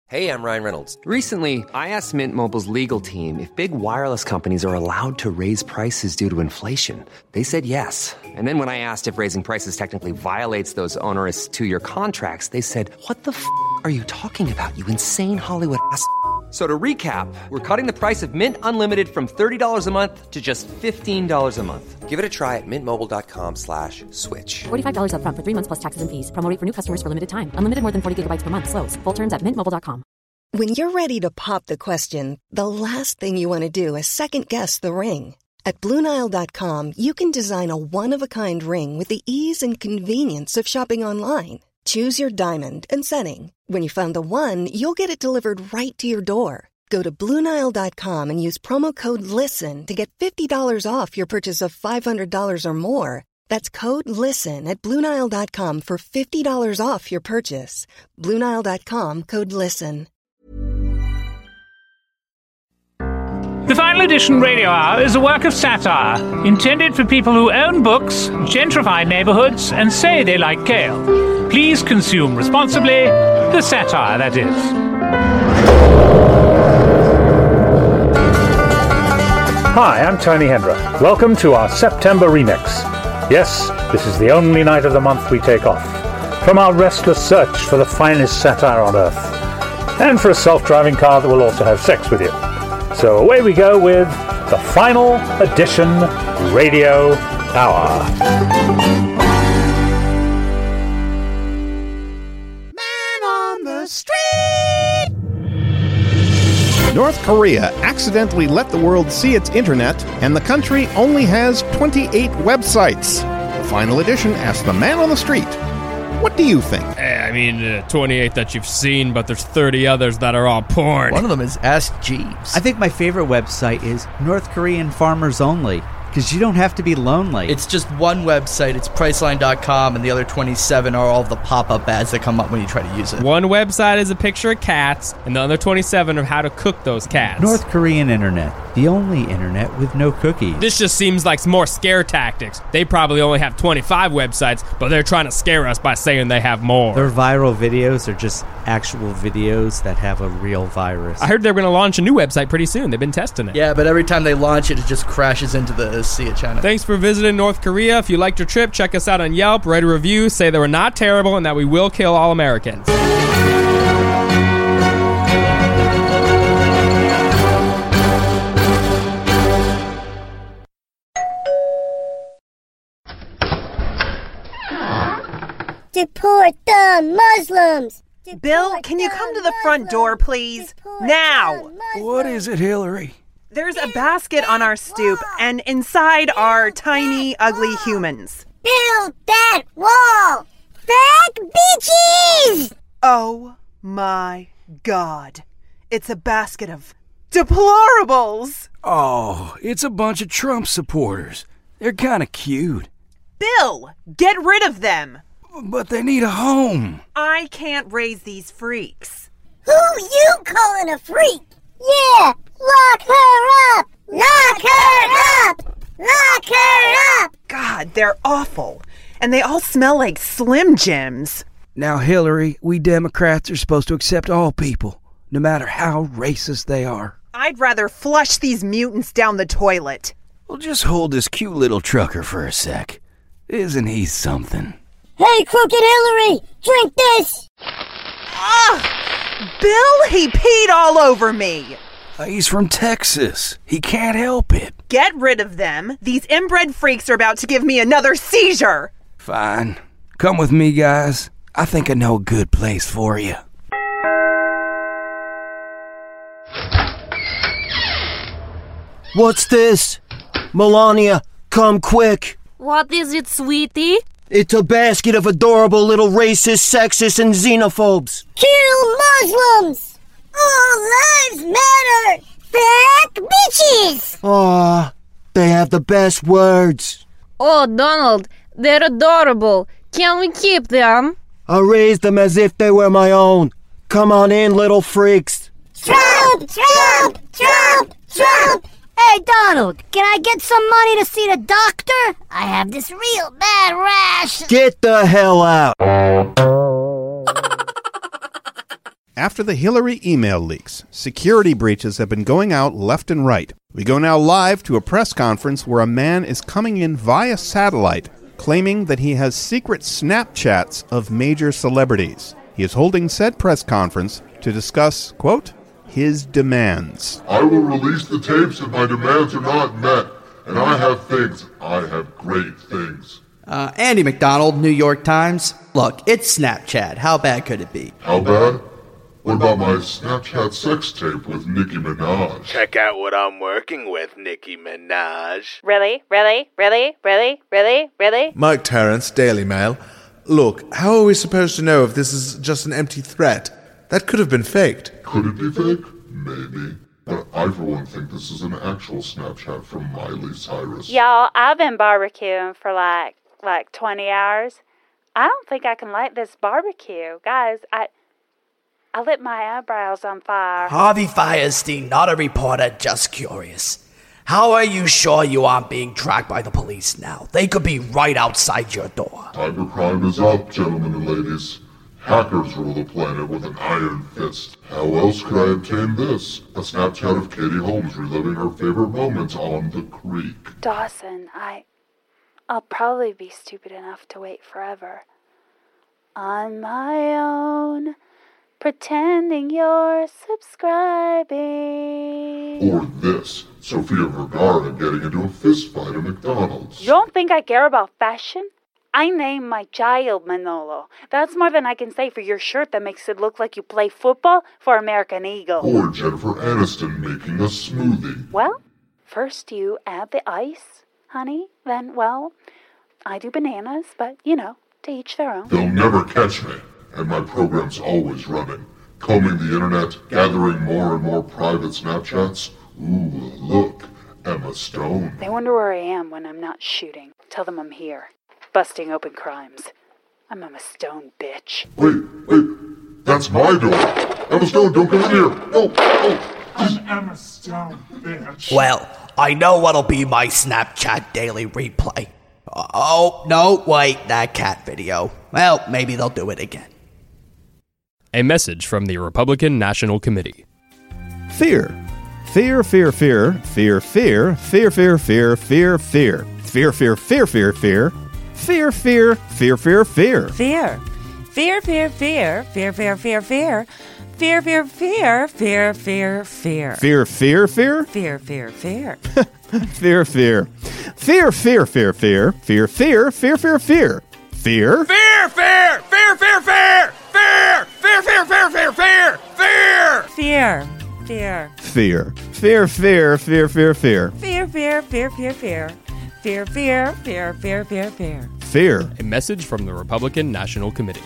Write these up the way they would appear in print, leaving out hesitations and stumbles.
Hey, I'm Ryan Reynolds. Recently, I asked Mint Mobile's legal team if big wireless companies are allowed to raise prices due to inflation. They said yes. And then when I asked if raising prices technically violates those onerous two-year contracts, they said, "What the f*** are you talking about, you insane Hollywood ass?" So to recap, we're cutting the price of Mint Unlimited from $30 a month to just $15 a month. Give it a try at mintmobile.com/switch. $45 up front for 3 months plus taxes and fees. Promo rate for new customers for limited time. Unlimited more than 40 gigabytes per month. Slows full terms at mintmobile.com. When you're ready to pop the question, the last thing you want to do is second-guess the ring. At BlueNile.com, you can design a one-of-a-kind ring with the ease and convenience of shopping online. Choose your diamond and setting. When you find the one, you'll get it delivered right to your door. Go to BlueNile.com and use promo code LISTEN to get $50 off your purchase of $500 or more. That's code LISTEN at BlueNile.com for $50 off your purchase. BlueNile.com, code LISTEN. The Final Edition Radio Hour is a work of satire intended for people who own books, gentrify neighborhoods, and say they like kale. Please consume responsibly. The satire, that is. Hi, I'm Tony Hendra. Welcome to our September remix. Yes, this is the only night of the month we take off from our restless search for the finest satire on earth, and for a self-driving car that will also have sex with you. So away we go with the Final Edition Radio Hour. Man on the street! North Korea accidentally let the world see its internet, and the country only has 28 websites. The Final Edition asked the man on the street, what do you think? 28 that you've seen, but there's 30 others that are all porn. One of them is Ask Jeeves. I think my favorite website is North Korean Farmers Only, because you don't have to be lonely. It's just one website. It's Priceline.com, and the other 27 are all the pop-up ads that come up when you try to use it. One website is a picture of cats, and the other 27 are how to cook those cats. North Korean internet, the only internet with no cookies. This just seems like some more scare tactics. They probably only have 25 websites, but they're trying to scare us by saying they have more. Their viral videos are just actual videos that have a real virus. I heard they're going to launch a new website pretty soon. They've been testing it. Yeah, but every time they launch it, it just crashes into the Sea of China. Thanks for visiting North Korea. If you liked your trip, check us out on Yelp, write a review, say that we're not terrible, and that we will kill all Americans. Deport the Muslims! Bill, can you come to the front door, please? Now! What is it, Hillary? There's a basket on our stoop, and inside are tiny, ugly humans. Build that wall! Back bitches! Oh my God. It's a basket of deplorables! Oh, it's a bunch of Trump supporters. They're kind of cute. Bill, get rid of them! But they need a home. I can't raise these freaks. Who you calling a freak? Yeah! Lock her up! Lock her up! Lock her up! God, they're awful. And they all smell like Slim Jims. Now, Hillary, we Democrats are supposed to accept all people, no matter how racist they are. I'd rather flush these mutants down the toilet. Well, just hold this cute little trucker for a sec. Isn't he something? Hey, Crooked Hillary! Drink this! Bill, he peed all over me! He's from Texas. He can't help it. Get rid of them. These inbred freaks are about to give me another seizure. Fine. Come with me, guys. I think I know a good place for you. What's this? Melania, come quick. What is it, sweetie? It's a basket of adorable little racist, sexist, and xenophobes. Kill Muslims! All lives matter! Back bitches! Aw, they have the best words. Oh, Donald, they're adorable. Can we keep them? I raised them as if they were my own. Come on in, little freaks. Trump! Trump! Trump! Trump! Hey, Donald, can I get some money to see the doctor? I have this real bad rash. Get the hell out. After the Hillary email leaks, security breaches have been going out left and right. We go now live to a press conference where a man is coming in via satellite, claiming that he has secret Snapchats of major celebrities. He is holding said press conference to discuss, quote, his demands. I will release the tapes if my demands are not met, and I have things. I have great things. Andy McDonald, New York Times. Look, it's Snapchat. How bad could it be? How bad? What about my Snapchat sex tape with Nicki Minaj? Check out what I'm working with, Nicki Minaj. Really? Really? Really? Really? Really? Really? Mike Terrence, Daily Mail. Look, how are we supposed to know if this is just an empty threat? That could have been faked. Could it be fake? Maybe. But I, for one, think this is an actual Snapchat from Miley Cyrus. Y'all, I've been barbecuing for like 20 hours. I don't think I can light this barbecue. Guys, I lit my eyebrows on fire. Harvey Fierstein, not a reporter, just curious. How are you sure you aren't being tracked by the police now? They could be right outside your door. Cybercrime is up, gentlemen and ladies. Hackers rule the planet with an iron fist. How else could I obtain this? A Snapchat of Katie Holmes reliving her favorite moments on the creek. Dawson, I'll probably be stupid enough to wait forever. On my own, pretending you're subscribing. Or this, Sofia Vergara getting into a fistfight at McDonald's. You don't think I care about fashion? I named my child Manolo. That's more than I can say for your shirt that makes it look like you play football for American Eagle. Or Jennifer Aniston making a smoothie. Well, first you add the ice, honey. Then, well, I do bananas, but, to each their own. They'll never catch me. And my program's always running. Combing the internet, gathering more and more private Snapchats. Ooh, look, Emma Stone. They wonder where I am when I'm not shooting. Tell them I'm here, busting open crimes. I'm Emma Stone, bitch. Wait, that's my door. Emma Stone, don't come in here. No. I'm Emma Stone, bitch. Well, I know what'll be my Snapchat daily replay. Oh, no, wait, that cat video. Well, maybe they'll do it again. A message from the Republican National Committee. Fear. Fear, fear, fear, fear, fear, fear, fear, fear, fear, fear, fear, fear, fear, fear, fear, fear, fear, fear, fear, fear. Fear. Fear, fear, fear, fear, fear, fear, fear. Fear, fear, fear, fear, fear, fear. Fear, fear, fear? Fear, fear, fear. Fear, fear. Fear, fear, fear, fear, fear, fear, fear, fear, fear. Fear? Fear, fear, fear, fear, fear. Fear, fear, fear, fear, fear, fear. Fear. Fear. Fear. Fear. Fear, fear, fear, fear, fear. Fear, fear, fear, fear, fear. Fear, fear, fear, fear, fear, fear. Fear. A message from the Republican National Committee.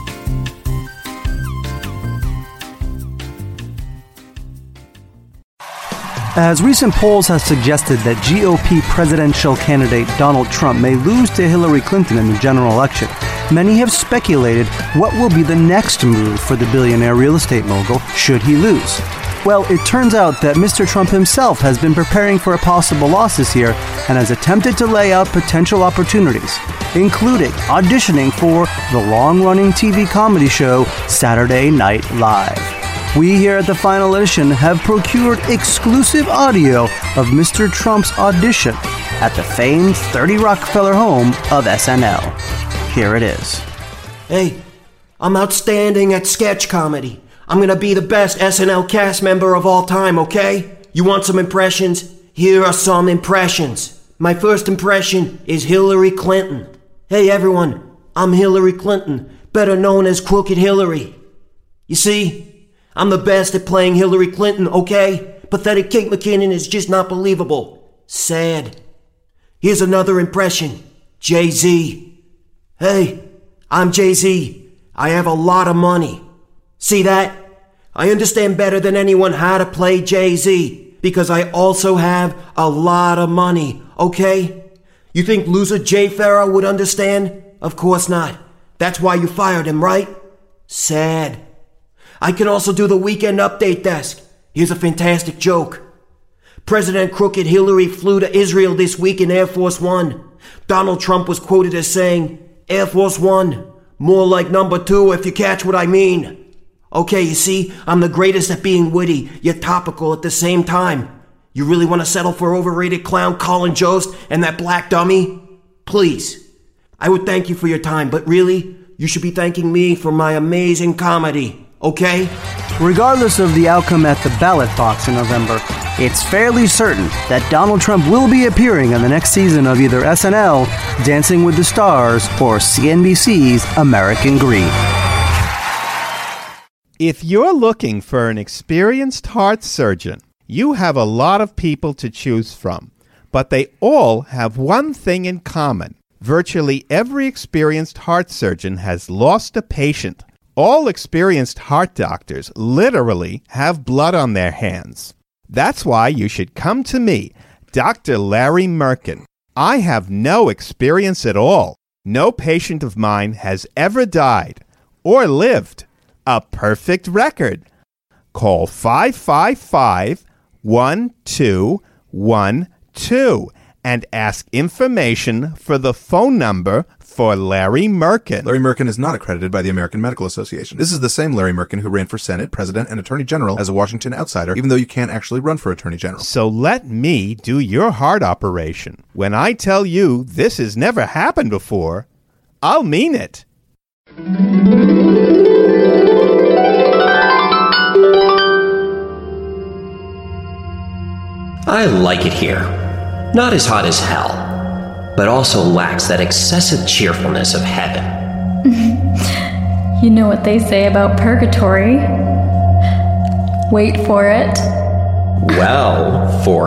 As recent polls have suggested that GOP presidential candidate Donald Trump may lose to Hillary Clinton in the general election, many have speculated what will be the next move for the billionaire real estate mogul should he lose. Well, it turns out that Mr. Trump himself has been preparing for a possible loss this year and has attempted to lay out potential opportunities, including auditioning for the long-running TV comedy show Saturday Night Live. We here at the Final Edition have procured exclusive audio of Mr. Trump's audition at the famed 30 Rockefeller home of SNL. Here it is. Hey, I'm outstanding at sketch comedy. I'm gonna be the best SNL cast member of all time, okay? You want some impressions? Here are some impressions. My first impression is Hillary Clinton. Hey everyone, I'm Hillary Clinton, better known as Crooked Hillary. You see? I'm the best at playing Hillary Clinton, okay? Pathetic Kate McKinnon is just not believable. Sad. Here's another impression. Jay-Z. Hey, I'm Jay-Z. I have a lot of money. See that? I understand better than anyone how to play Jay-Z because I also have a lot of money, okay? You think loser Jay Farrow would understand? Of course not. That's why you fired him, right? Sad. I can also do the Weekend Update desk. Here's a fantastic joke. President Crooked Hillary flew to Israel this week in Air Force One. Donald Trump was quoted as saying, Air Force One, more like number 2 if you catch what I mean. Okay, you see, I'm the greatest at being witty, yet topical at the same time. You really want to settle for overrated clown Colin Jost and that black dummy? Please. I would thank you for your time, but really, you should be thanking me for my amazing comedy, okay? Regardless of the outcome at the ballot box in November, it's fairly certain that Donald Trump will be appearing on the next season of either SNL, Dancing with the Stars, or CNBC's American Greed. If you're looking for an experienced heart surgeon, you have a lot of people to choose from, but they all have one thing in common. Virtually every experienced heart surgeon has lost a patient. All experienced heart doctors literally have blood on their hands. That's why you should come to me, Dr. Larry Merkin. I have no experience at all. No patient of mine has ever died or lived. A perfect record. Call 555-1212 and ask information for the phone number for Larry Merkin. Larry Merkin is not accredited by the American Medical Association. This is the same Larry Merkin who ran for Senate, President, and Attorney General as a Washington outsider, even though you can't actually run for Attorney General. So let me do your heart operation. When I tell you this has never happened before, I'll mean it. I like it here. Not as hot as hell, but also lacks that excessive cheerfulness of heaven. You know what they say about purgatory. Wait for it. Well,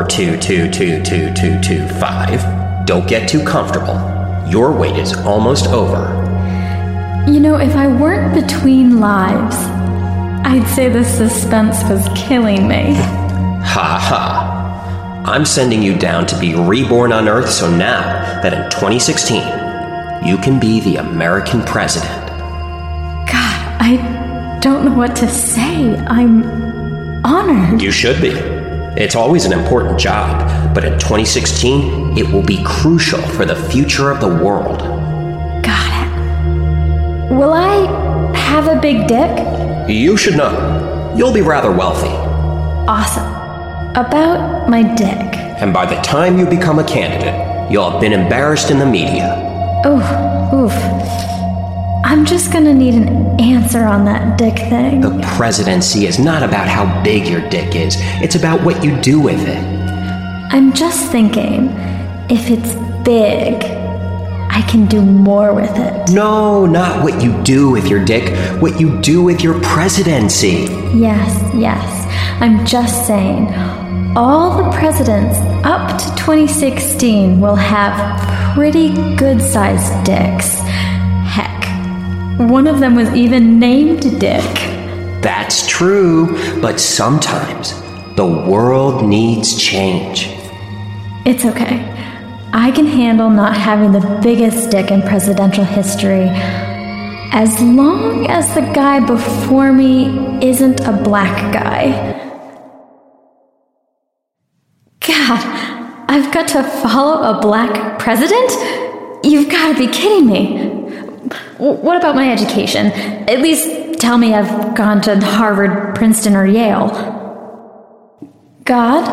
4222225, don't get too comfortable. Your wait is almost over. You know, if I weren't between lives, I'd say the suspense was killing me. Ha ha. I'm sending you down to be reborn on Earth so now that in 2016, you can be the American president. God, I don't know what to say. I'm honored. You should be. It's always an important job, but in 2016, it will be crucial for the future of the world. Got it. Will I have a big dick? You should know. You'll be rather wealthy. Awesome. About my dick. And by the time you become a candidate, you'll have been embarrassed in the media. Oof. I'm just gonna need an answer on that dick thing. The presidency is not about how big your dick is. It's about what you do with it. I'm just thinking, if it's big, I can do more with it. No, not what you do with your dick. What you do with your presidency. Yes. I'm just saying, all the presidents up to 2016 will have pretty good-sized dicks. Heck, one of them was even named Dick. That's true, but sometimes the world needs change. It's okay. I can handle not having the biggest dick in presidential history, as long as the guy before me isn't a black guy. God, I've got to follow a black president? You've got to be kidding me. What about my education? At least tell me I've gone to Harvard, Princeton, or Yale. God?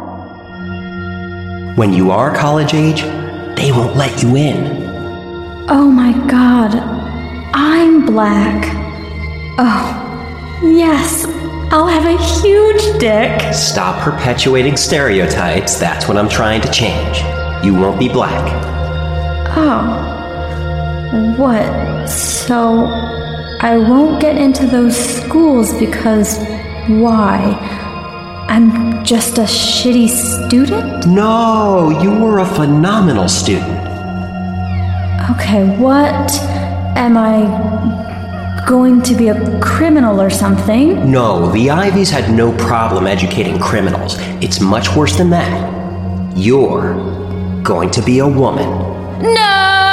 When you are college age, they won't let you in. Oh my God, I'm black. Oh, yes. I'll have a huge dick. Stop perpetuating stereotypes. That's what I'm trying to change. You won't be black. Oh. What? So I won't get into those schools because why? I'm just a shitty student? No, you were a phenomenal student. Okay, what? Am I going to be a criminal or something? No, the Ivies had no problem educating criminals. It's much worse than that. You're going to be a woman. No!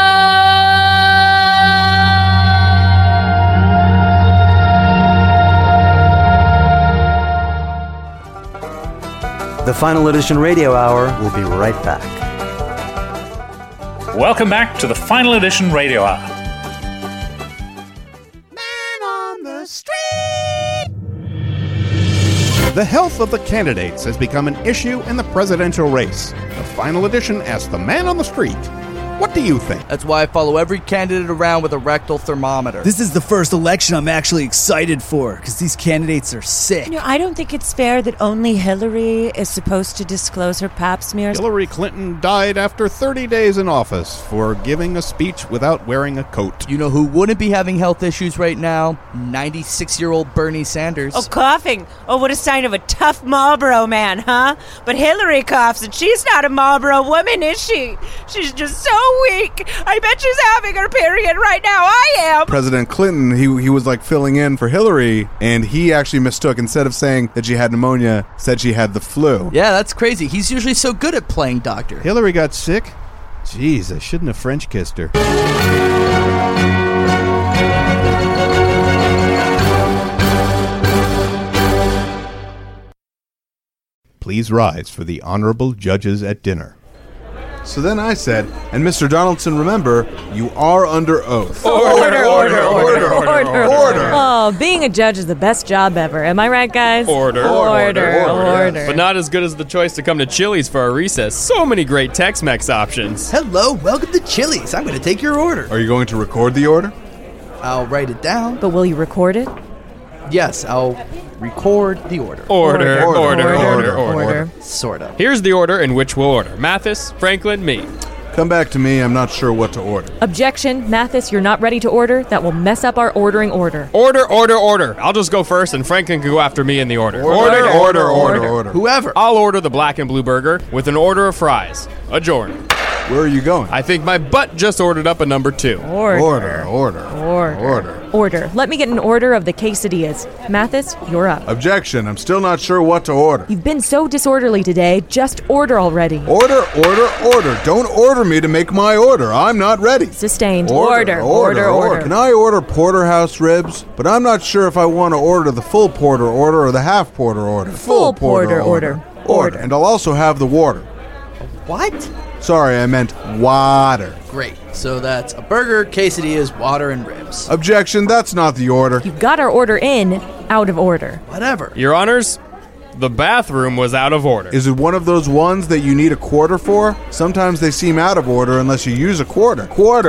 The Final Edition Radio Hour will be right back. Welcome back to the Final Edition Radio Hour. Man on the street. The health of the candidates has become an issue in the presidential race. The final edition asks the man on the street, what do you think? That's why I follow every candidate around with a rectal thermometer. This is the first election I'm actually excited for, because these candidates are sick. I don't think it's fair that only Hillary is supposed to disclose her pap smears. Hillary Clinton died after 30 days in office for giving a speech without wearing a coat. You know who wouldn't be having health issues right now? 96-year-old Bernie Sanders. Oh, coughing. Oh, what a sign of a tough Marlboro man, huh? But Hillary coughs, and she's not a Marlboro woman, is she? She's just so weak. I bet she's having her period right now. I am. President Clinton, he was like filling in for Hillary, and he actually mistook, instead of saying that she had pneumonia, said she had the flu. Yeah, that's crazy. He's usually so good at playing doctor. Hillary got sick? Jeez, I shouldn't have French kissed her. Please rise for the honorable judges at dinner. So then I said, and Mr. Donaldson, remember, you are under oath. Order. Oh, being a judge is the best job ever. Am I right, guys? Order. Order. But not as good as the choice to come to Chili's for our recess. So many great Tex-Mex options. Hello, welcome to Chili's. I'm going to take your order. Are you going to record the order? I'll write it down. But will you record it? Yes, I'll record the order. Order. Sorta. Here's the order in which we'll order. Mathis, Franklin, me. Come back to me. I'm not sure what to order. Objection. Mathis, you're not ready to order. That will mess up our ordering order. Order. I'll just go first, and Franklin can go after me in the order. Order. Whoever. I'll order the black and blue burger with an order of fries. Adjourn. Where are you going? I think my butt just ordered up a number 2. Order. Order. Let me get an order of the quesadillas. Mathis, you're up. Objection. I'm still not sure what to order. You've been so disorderly today. Just order already. Order. Don't order me to make my order. I'm not ready. Sustained. Order. Can I order porterhouse ribs? But I'm not sure if I want to order the full porter order or the half porter order. Full porter order. And I'll also have the water. What? Sorry, I meant water. Great. So that's a burger, quesadillas, water, and ribs. Objection, that's not the order. You got our order in, out of order. Whatever. Your Honors, the bathroom was out of order. Is it one of those ones that you need a quarter for? Sometimes they seem out of order unless you use a quarter. Quarter.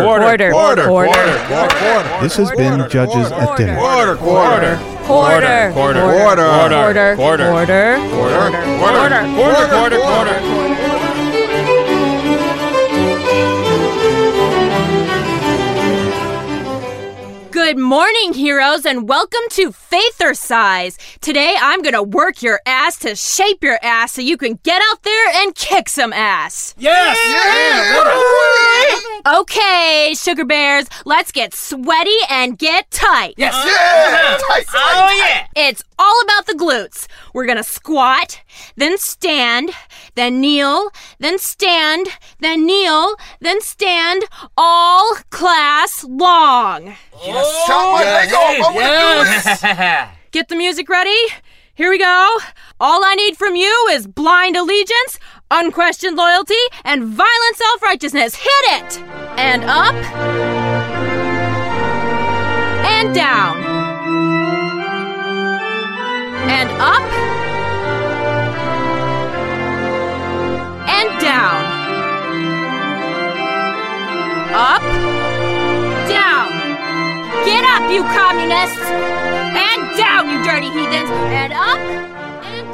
This has been Judges at Dinner. Order. Good morning, heroes, and welcome to Faithercise. Today, I'm going to work your ass to shape your ass so you can get out there and kick some ass. Yes! Yeah! Okay, sugar bears, let's get sweaty and get tight. Yes! Yeah! Tight. It's all about the glutes. We're going to squat, then stand, then kneel, then stand, then kneel, then stand, all class long. Yes! Chop my leg off! I want to do this! Get the music ready? Here we go. All I need from you is blind allegiance, unquestioned loyalty, and violent self-righteousness. Hit it! And up. And down. And up. And down. Up. Down. Get up, you communists! And down, you dirty heathens! And up, and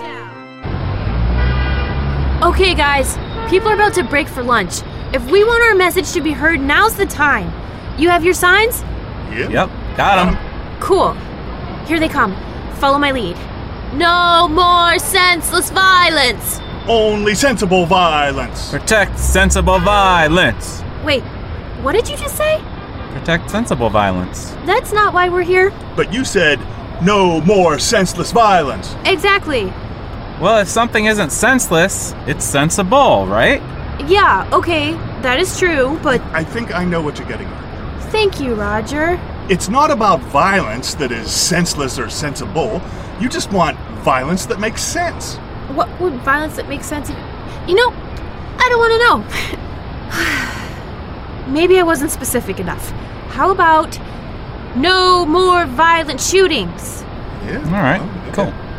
down. Okay, guys. People are about to break for lunch. If we want our message to be heard, now's the time. You have your signs? Yep, got them. Cool. Here they come. Follow my lead. No more senseless violence! Only sensible violence. Protect sensible violence. Wait, what did you just say? Protect sensible violence. That's not why we're here. But you said, no more senseless violence. Exactly. Well, if something isn't senseless, it's sensible, right? Yeah, okay, that is true, but... I think I know what you're getting at. Thank you, Roger. It's not about violence that is senseless or sensible. You just want violence that makes sense. What would violence that makes sense? You know, I don't want to know. Maybe I wasn't specific enough. How about no more violent shootings? Yeah. All right, cool. It's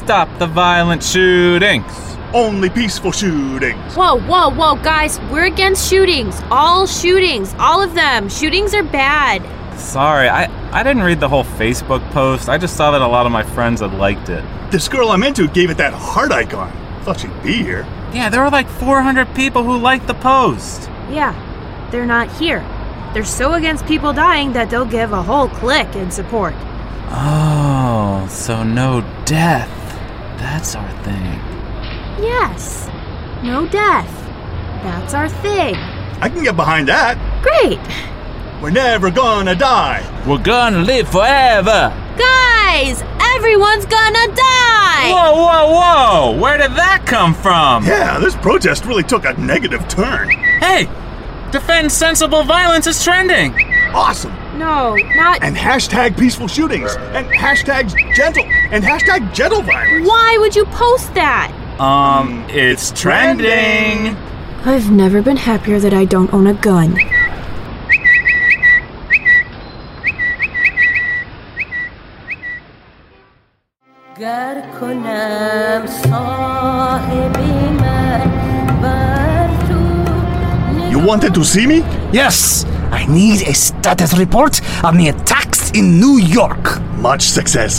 Stop the violent shootings. Only peaceful shootings. Whoa, guys. We're against shootings. All of them. Shootings are bad. Sorry, I didn't read the whole Facebook post. I just saw that a lot of my friends had liked it. This girl I'm into gave it that heart icon. Thought she'd be here. Yeah, there were like 400 people who liked the post. Yeah, they're not here. They're so against people dying that they'll give a whole clique in support. Oh, so no death. That's our thing. Yes, no death. That's our thing. I can get behind that. Great. We're never gonna die. We're gonna live forever. Guys, everyone's gonna die. Whoa. Where did that come from? Yeah, this protest really took a negative turn. Hey, defend sensible violence is trending. Awesome. No, not... And hashtag peaceful shootings. And hashtags gentle. And hashtag gentle violence. Why would you post that? It's trending. I've never been happier that I don't own a gun. You wanted to see me? Yes, I need a status report on the attacks in New York. Much success.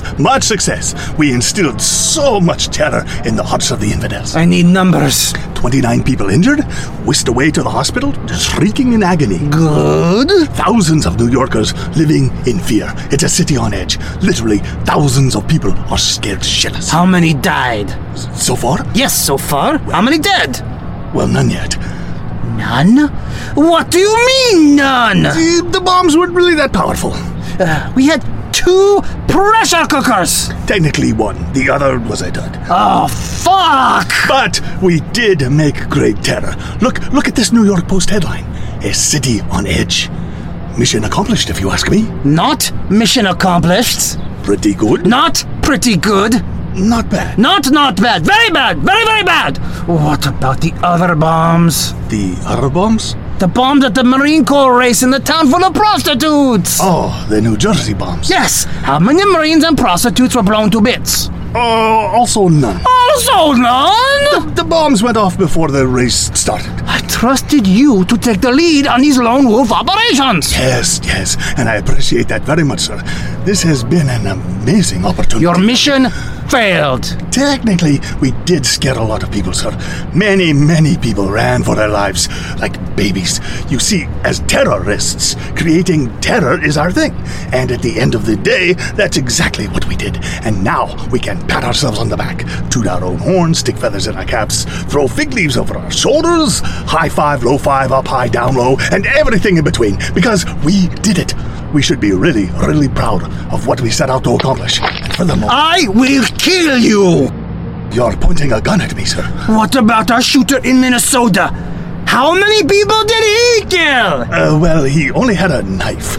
We instilled so much terror in the hearts of the infidels. I need numbers. 29 people injured, whisked away to the hospital, shrieking in agony. Good. Thousands of New Yorkers living in fear. It's a city on edge. Literally, thousands of people are scared shitless. How many died? So far? Yes, so far. How many dead? Well, none yet. None? What do you mean, none? The bombs weren't really that powerful. We had 2 pressure cookers. Technically 1. The other was a dud. Oh, fuck! But we did make great terror. Look at this New York Post headline. A city on edge. Mission accomplished, if you ask me. Not mission accomplished. Pretty good. Not pretty good. Not bad. Not bad. Very bad. Very bad. What about the other bombs? The other bombs? The bombs at the Marine Corps race in the town full of prostitutes. Oh, the New Jersey bombs. Yes. How many Marines and prostitutes were blown to bits? Also none. Also none? The bombs went off before the race started. I trusted you to take the lead on these lone wolf operations. Yes. And I appreciate that very much, sir. This has been an amazing opportunity. Your mission failed. Technically, we did scare a lot of people, sir. Many people ran for their lives like babies. You see, as terrorists, creating terror is our thing. And at the end of the day, that's exactly what we did. And now we can pat ourselves on the back, toot our own horns, stick feathers in our caps, throw fig leaves over our shoulders, high five, low five, up high, down low, and everything in between. Because we did it. We should be really proud of what we set out to accomplish. And furthermore, I will kill you! You're pointing a gun at me, sir. What about our shooter in Minnesota? How many people did he kill? Well, he only had a knife.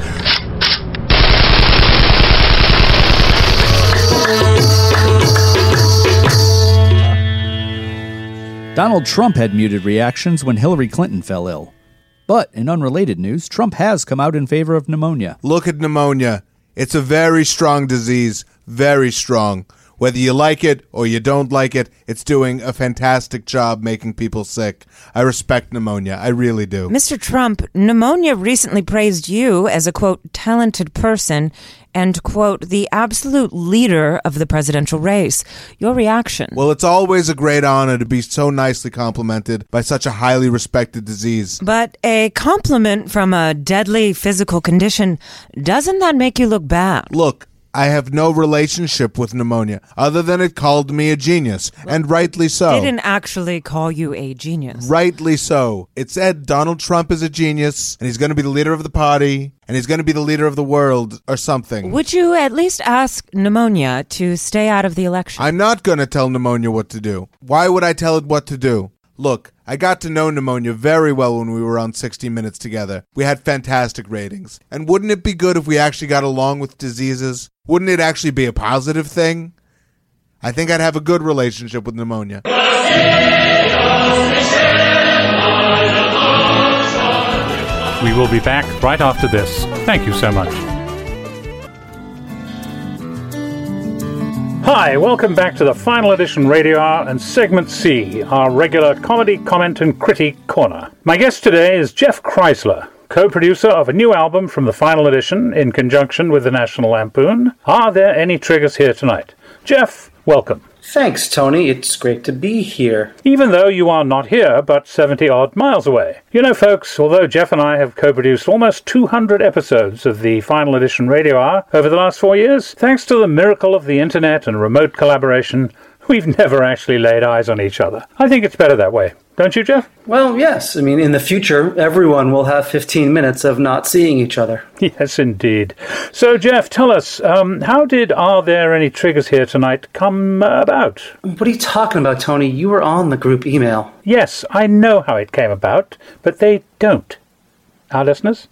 Donald Trump had muted reactions when Hillary Clinton fell ill. But in unrelated news, Trump has come out in favor of pneumonia. Look at pneumonia. It's a very strong disease. Very strong. Whether you like it or you don't like it, it's doing a fantastic job making people sick. I respect pneumonia. I really do. Mr. Trump, pneumonia recently praised you as a, quote, talented person and, quote, the absolute leader of the presidential race. Your reaction? Well, it's always a great honor to be so nicely complimented by such a highly respected disease. But a compliment from a deadly physical condition, doesn't that make you look bad? Look, I have no relationship with pneumonia, other than it called me a genius, and rightly so. They didn't actually call you a genius. Rightly so. It said Donald Trump is a genius, and he's going to be the leader of the party, and he's going to be the leader of the world, or something. Would you at least ask pneumonia to stay out of the election? I'm not going to tell pneumonia what to do. Why would I tell it what to do? Look, I got to know pneumonia very well when we were on 60 Minutes together. We had fantastic ratings. And wouldn't it be good if we actually got along with diseases? Wouldn't it actually be a positive thing? I think I'd have a good relationship with pneumonia. We will be back right after this. Thank you so much. Hi, welcome back to the Final Edition Radio Hour and Segment C, our regular comedy, comment and critique corner. My guest today is Jeff Kreisler, co-producer of a new album from the Final Edition in conjunction with the National Lampoon. Are there any triggers here tonight? Jeff, welcome. Thanks, Tony. It's great to be here. Even though you are not here, but 70-odd miles away. You know, folks, although Jeff and I have co-produced almost 200 episodes of the Final Edition Radio Hour over the last 4 years, thanks to the miracle of the internet and remote collaboration, we've never actually laid eyes on each other. I think it's better that way. Don't you, Jeff? Well, yes. I mean, in the future, everyone will have 15 minutes of not seeing each other. Yes, indeed. So, Jeff, tell us, how did Are There Any Triggers Here Tonight come about? What are you talking about, Tony? You were on the group email. Yes, I know how it came about, but they don't. Our listeners?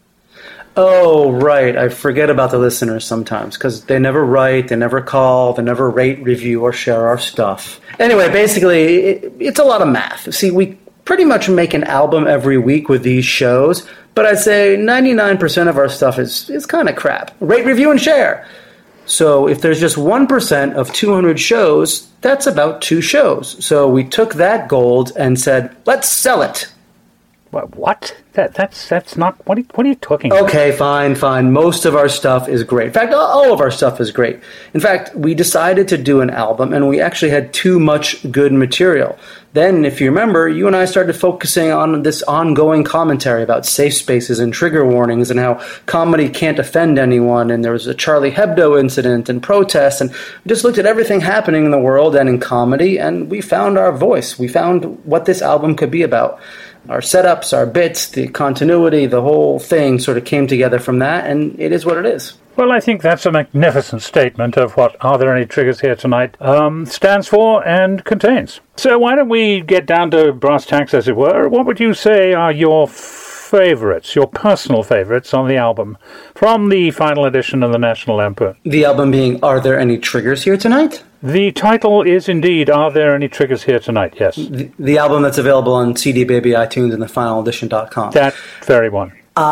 Oh, right. I forget about the listeners sometimes, because they never write, they never call, they never rate, review, or share our stuff. Anyway, basically, it's a lot of math. See, we pretty much make an album every week with these shows, but I'd say 99% of our stuff is kind of crap. Rate, review, and share. So if there's just 1% of 200 shows, that's about 2 shows. So we took that gold and said, let's sell it. What? That's not... What are you talking about? Okay, fine. Most of our stuff is great. In fact, all of our stuff is great. In fact, we decided to do an album, and we actually had too much good material. Then, if you remember, you and I started focusing on this ongoing commentary about safe spaces and trigger warnings and how comedy can't offend anyone, and there was a Charlie Hebdo incident and protests, and we just looked at everything happening in the world and in comedy, and we found our voice. We found what this album could be about. Our setups, our bits, the continuity, the whole thing sort of came together from that, and it is what it is. Well, I think that's a magnificent statement of what Are There Any Triggers Here Tonight stands for and contains. So why don't we get down to brass tacks, as it were. What would you say are your favorites, your personal favorites on the album from the Final Edition of the National Lampoon? The album being Are There Any Triggers Here Tonight? The title is indeed Are There Any Triggers Here Tonight, yes. The album that's available on CD Baby, iTunes, and thefinaledition.com. That very one.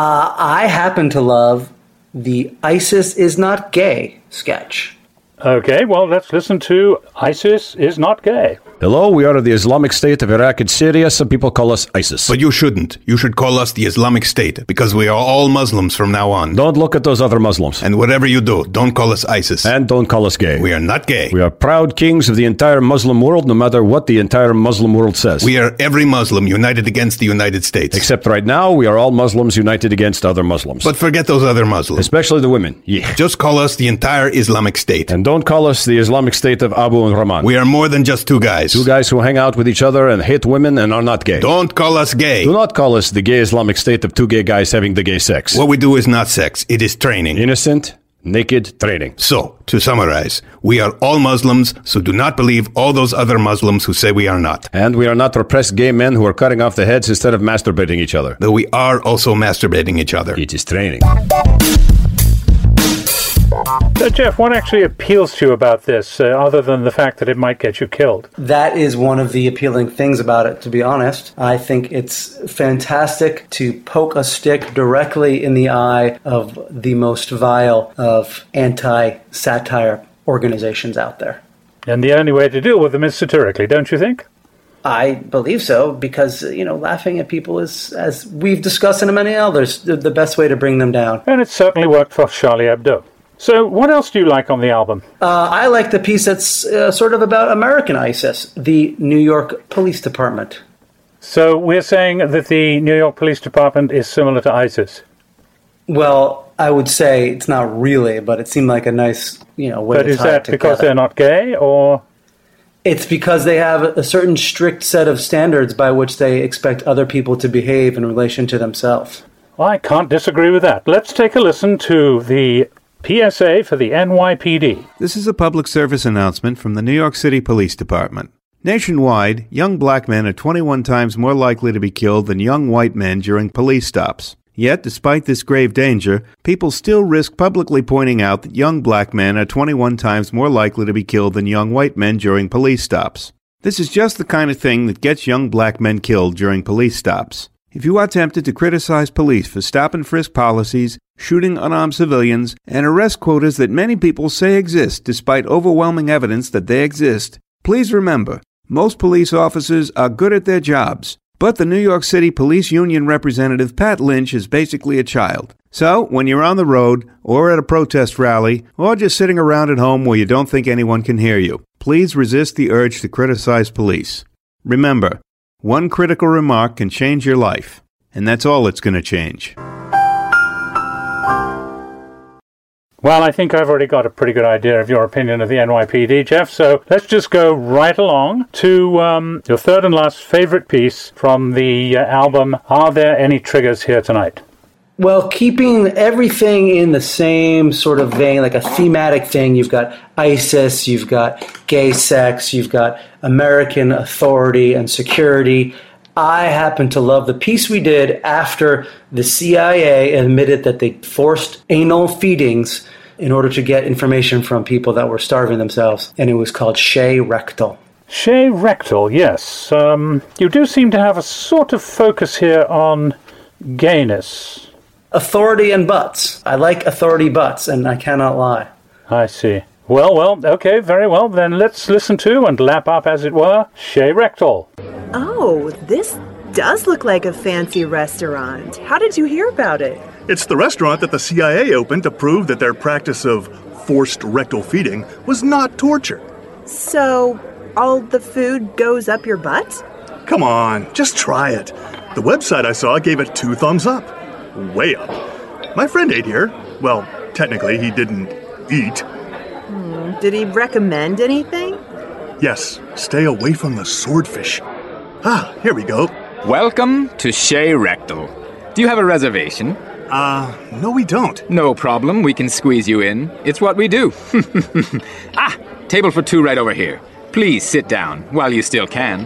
I happen to love the ISIS is not gay sketch. Okay, well, let's listen to ISIS is not gay. Hello, we are the Islamic State of Iraq and Syria. Some people call us ISIS. But you shouldn't. You should call us the Islamic State, because we are all Muslims from now on. Don't look at those other Muslims. And whatever you do, don't call us ISIS. And don't call us gay. We are not gay. We are proud kings of the entire Muslim world, no matter what the entire Muslim world says. We are every Muslim united against the United States. Except right now, we are all Muslims united against other Muslims. But forget those other Muslims. Especially the women. Yeah. Just call us the entire Islamic State. And don't call us the Islamic State of Abu and Rahman. We are more than just 2 guys. 2 guys who hang out with each other and hate women and are not gay. Don't call us gay. Do not call us the gay Islamic State of 2 gay guys having the gay sex. What we do is not sex. It is training. Innocent, naked training. So, to summarize, we are all Muslims, so do not believe all those other Muslims who say we are not. And we are not repressed gay men who are cutting off the heads instead of masturbating each other. Though we are also masturbating each other. It is training. So, Jeff, what actually appeals to you about this, other than the fact that it might get you killed? That is one of the appealing things about it, to be honest. I think it's fantastic to poke a stick directly in the eye of the most vile of anti-satire organizations out there. And the only way to deal with them is satirically, don't you think? I believe so, because, laughing at people is, as we've discussed in many others, the best way to bring them down. And it certainly worked for Charlie Hebdo. So what else do you like on the album? I like the piece that's sort of about American ISIS, the New York Police Department. So we're saying that the New York Police Department is similar to ISIS? Well, I would say it's not really, but it seemed like a nice, way to tie it together. But is that because they're not gay, or...? It's because they have a certain strict set of standards by which they expect other people to behave in relation to themselves. Well, I can't disagree with that. Let's take a listen to the PSA for the NYPD. This is a public service announcement from the New York City Police Department. Nationwide, young black men are 21 times more likely to be killed than young white men during police stops. Yet, despite this grave danger, people still risk publicly pointing out that young black men are 21 times more likely to be killed than young white men during police stops. This is just the kind of thing that gets young black men killed during police stops. If you are tempted to criticize police for stop-and-frisk policies, shooting unarmed civilians, and arrest quotas that many people say exist despite overwhelming evidence that they exist, please remember, most police officers are good at their jobs. But the New York City Police Union representative Pat Lynch is basically a child. So, when you're on the road, or at a protest rally, or just sitting around at home where you don't think anyone can hear you, please resist the urge to criticize police. Remember, one critical remark can change your life, and that's all it's going to change. Well, I think I've already got a pretty good idea of your opinion of the NYPD, Jeff, so let's just go right along to your third and last favorite piece from the album, Are There Any Triggers Here Tonight? Well, keeping everything in the same sort of vein, like a thematic thing, you've got ISIS, you've got gay sex, you've got American authority and security. I happen to love the piece we did after the CIA admitted that they forced anal feedings in order to get information from people that were starving themselves, and it was called Chez Rectal. Chez Rectal, yes. You do seem to have a sort of focus here on gayness. Authority and butts. I like authority butts, and I cannot lie. I see. Well, okay, very well. Then let's listen to and lap up, as it were, Chez Rectal. Oh, this does look like a fancy restaurant. How did you hear about it? It's the restaurant that the CIA opened to prove that their practice of forced rectal feeding was not torture. So, all the food goes up your butt? Come on, just try it. The website I saw gave it 2 thumbs up. Way up. My friend ate here. Well, technically, he didn't eat. Did he recommend anything? Yes, stay away from the swordfish. Ah, here we go. Welcome to Chez Rectal. Do you have a reservation? No we don't. No problem, we can squeeze you in. It's what we do. Table for 2 right over here. Please sit down while you still can.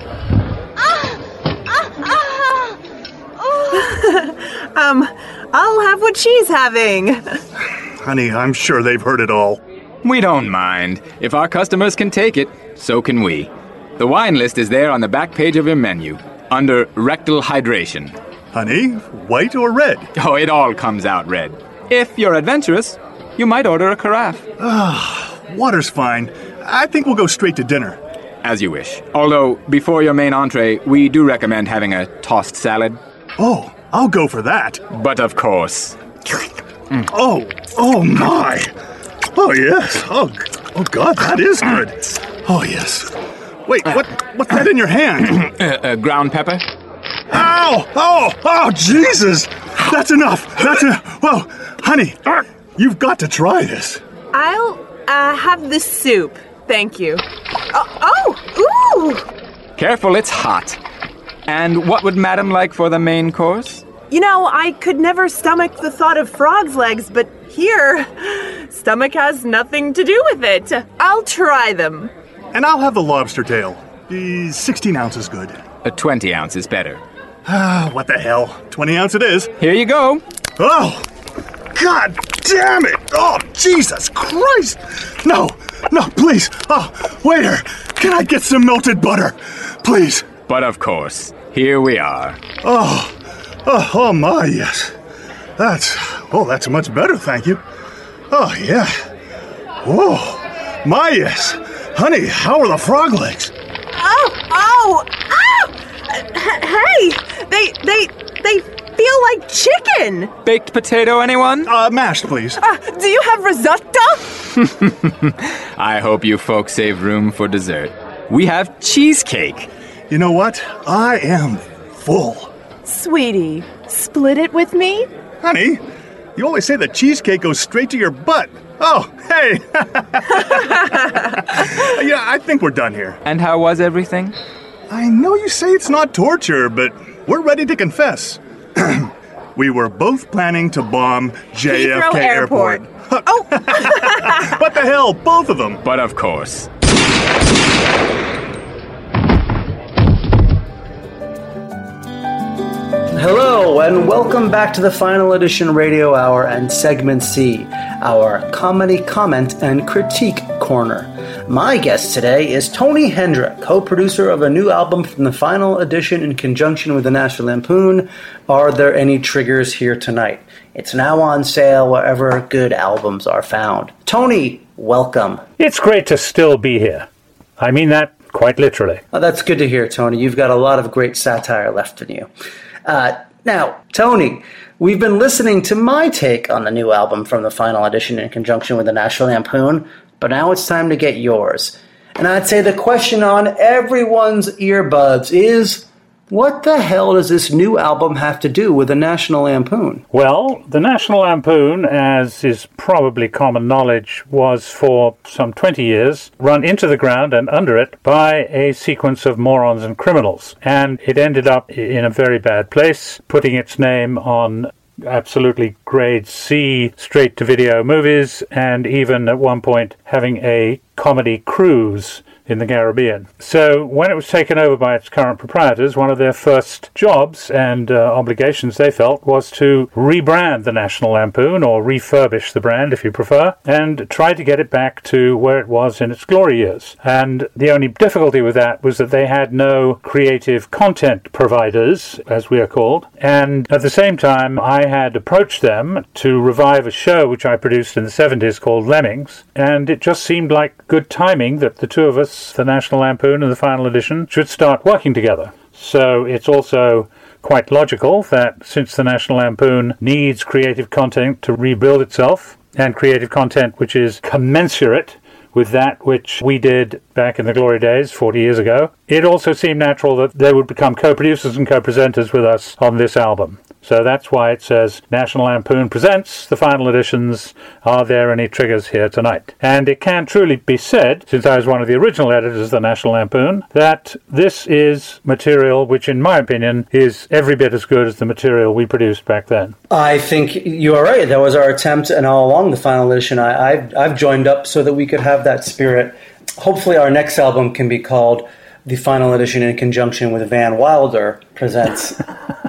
I'll have what she's having. Honey, I'm sure they've heard it all. We don't mind. If our customers can take it, so can we. The wine list is there on the back page of your menu, under rectal hydration. Honey, white or red? Oh, it all comes out red. If you're adventurous, you might order a carafe. Water's fine. I think we'll go straight to dinner. As you wish. Although, before your main entree, we do recommend having a tossed salad. Oh, I'll go for that. But of course. Oh my. Oh, yes. Oh, God, that is good. Oh, yes. Wait, what's that in your hand? Ground pepper. Ow! Oh, Jesus! That's enough. Well, honey, you've got to try this. I'll have the soup. Thank you. Ooh! Careful, it's hot. And what would Madam like for the main course? You know, I could never stomach the thought of frog's legs, but here, stomach has nothing to do with it. I'll try them. And I'll have the lobster tail. 16 ounces good. 20 ounce is better. What the hell? 20 ounce it is. Here you go. Oh! God damn it! Oh, Jesus Christ! No, please! Oh, waiter! Can I get some melted butter? Please. But of course. Here we are. Oh my, yes. That's much better, thank you. Oh, yeah. Whoa, my, yes. Honey, how are the frog legs? Hey, they feel like chicken. Baked potato, anyone? Mashed, please. Do you have risotto? I hope you folks save room for dessert. We have cheesecake. You know what? I am full. Sweetie, split it with me? Honey, you always say that cheesecake goes straight to your butt. Oh, hey! Yeah, I think we're done here. And how was everything? I know you say it's not torture, but we're ready to confess. We were both planning to bomb JFK Airport. What the hell? Both of them. But of course. Hello, and welcome back to the Final Edition Radio Hour and Segment C, our comedy comment and critique corner. My guest today is Tony Hendra, co-producer of a new album from the Final Edition in conjunction with the National Lampoon, Are There Any Triggers Here Tonight? It's now on sale wherever good albums are found. Tony, welcome. It's great to still be here. I mean that quite literally. Oh, that's good to hear, Tony. You've got a lot of great satire left in you. Now, Tony, we've been listening to my take on the new album from the Final Edition in conjunction with the National Lampoon, but now it's time to get yours. And I'd say the question on everyone's earbuds is, what the hell does this new album have to do with the National Lampoon? Well, the National Lampoon, as is probably common knowledge, was for some 20 years run into the ground and under it by a sequence of morons and criminals. And it ended up in a very bad place, putting its name on absolutely grade C straight-to-video movies, and even at one point having a comedy cruise in the Caribbean. So when it was taken over by its current proprietors, one of their first jobs and obligations they felt was to rebrand the National Lampoon, or refurbish the brand if you prefer, and try to get it back to where it was in its glory years. And the only difficulty with that was that they had no creative content providers, as we are called, and at the same time I had approached them to revive a show which I produced in the 70s called Lemmings, and it just seemed like good timing that the two of us, the National Lampoon and the Final Edition, should start working together. So it's also quite logical that since the National Lampoon needs creative content to rebuild itself, and creative content which is commensurate with that which we did back in the glory days 40 years ago, it also seemed natural that they would become co-producers and co-presenters with us on this album. So that's why it says National Lampoon presents the Final Editions, Are There Any Triggers Here Tonight? And it can truly be said, since I was one of the original editors of the National Lampoon, that this is material which, in my opinion, is every bit as good as the material we produced back then. I think you are right. That was our attempt, and all along the Final Edition, I've joined up so that we could have that spirit. Hopefully our next album can be called The Final Edition in conjunction with Van Wilder presents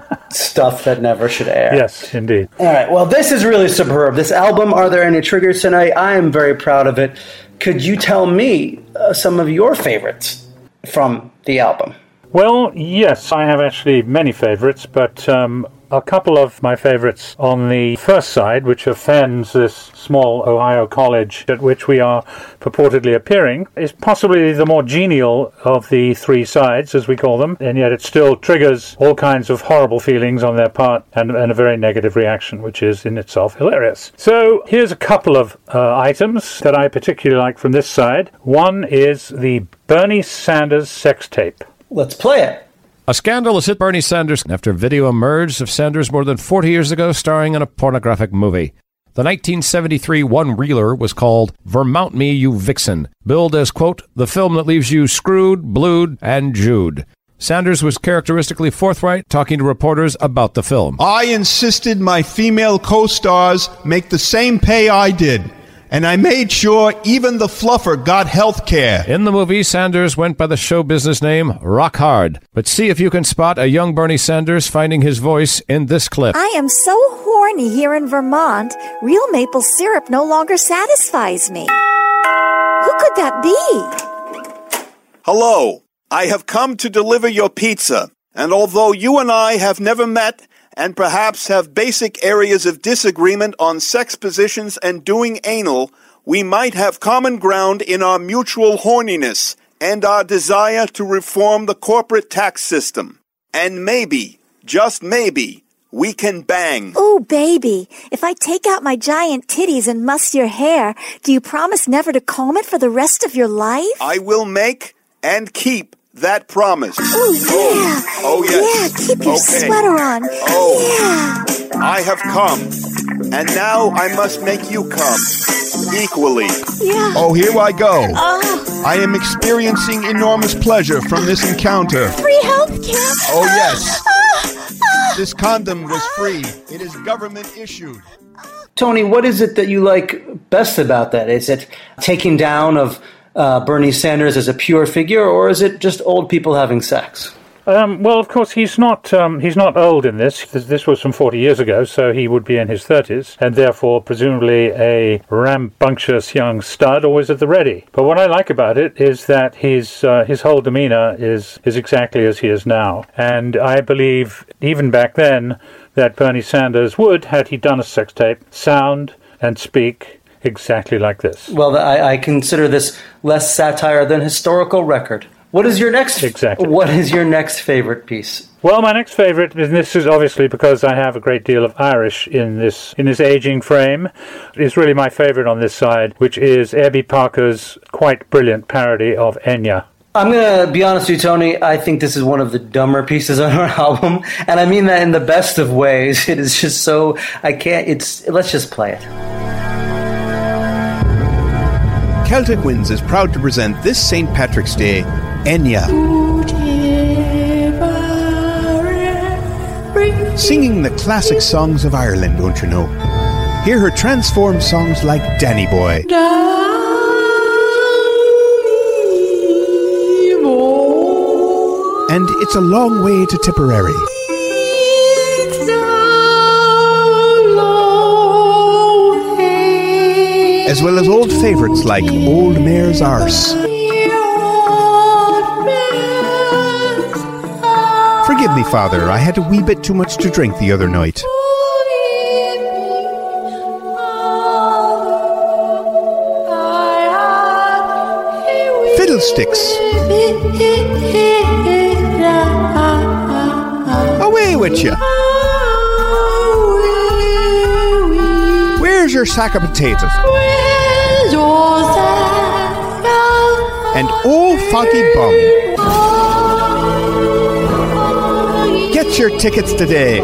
Stuff That Never Should Air. Yes, indeed. All right, well, this is really superb. This album, Are There Any Triggers Tonight? I am very proud of it. Could you tell me some of your favorites from the album? Well, yes, I have actually many favorites, but a couple of my favorites on the first side, which offends this small Ohio college at which we are purportedly appearing, is possibly the more genial of the three sides, as we call them, and yet it still triggers all kinds of horrible feelings on their part and a very negative reaction, which is in itself hilarious. So here's a couple of items that I particularly like from this side. One is the Bernie Sanders sex tape. Let's play it. A scandal has hit Bernie Sanders after video emerged of Sanders more than 40 years ago starring in a pornographic movie. The 1973 one-reeler was called Vermount Me, You Vixen, billed as, quote, the film that leaves you screwed, blued, and Jewed. Sanders was characteristically forthright, talking to reporters about the film. I insisted my female co-stars make the same pay I did. And I made sure even the fluffer got health care. In the movie, Sanders went by the show business name Rock Hard. But see if you can spot a young Bernie Sanders finding his voice in this clip. I am so horny here in Vermont, real maple syrup no longer satisfies me. Who could that be? Hello, I have come to deliver your pizza. And although you and I have never met, and perhaps have basic areas of disagreement on sex positions and doing anal, we might have common ground in our mutual horniness and our desire to reform the corporate tax system. And maybe, just maybe, we can bang. Ooh, baby, if I take out my giant titties and muss your hair, do you promise never to comb it for the rest of your life? I will make and keep that promise. Oh, yeah. Oh, yes. Yeah, keep your sweater on. Oh, yeah. I have come, and now I must make you come equally. Yeah. Oh, here I go. I am experiencing enormous pleasure from this encounter. Free health care. Oh, yes. This condom was free. It is government issued. Tony, what is it that you like best about that? Is it taking down of Bernie Sanders as a pure figure, or is it just old people having sex? Well, of course, he's not old in this. This was from 40 years ago, so he would be in his 30s, and therefore presumably a rambunctious young stud, always at the ready. But what I like about it is that his whole demeanor is exactly as he is now. And I believe, even back then, that Bernie Sanders would, had he done a sex tape, sound and speak exactly like this. Well, I consider this less satire than historical record. What is your next? Exactly. What is your next favorite piece? Well, my next favorite, and this is obviously because I have a great deal of Irish in this aging frame, is really my favorite on this side, which is Herbie Parker's quite brilliant parody of Enya. I'm going to be honest with you, Tony. I think this is one of the dumber pieces on our album, and I mean that in the best of ways. It is just so, let's just play it. Celtic Winds is proud to present this St. Patrick's Day, Enya. Singing the classic songs of Ireland, don't you know? Hear her transform songs like Danny Boy. And It's a Long Way to Tipperary. As well as old favourites like Old Mare's Arse. Forgive me, Father, I had a wee bit too much to drink the other night. Fiddlesticks. Away with you. Where's your sack of potatoes? And oh, foggy bum. Get your tickets today.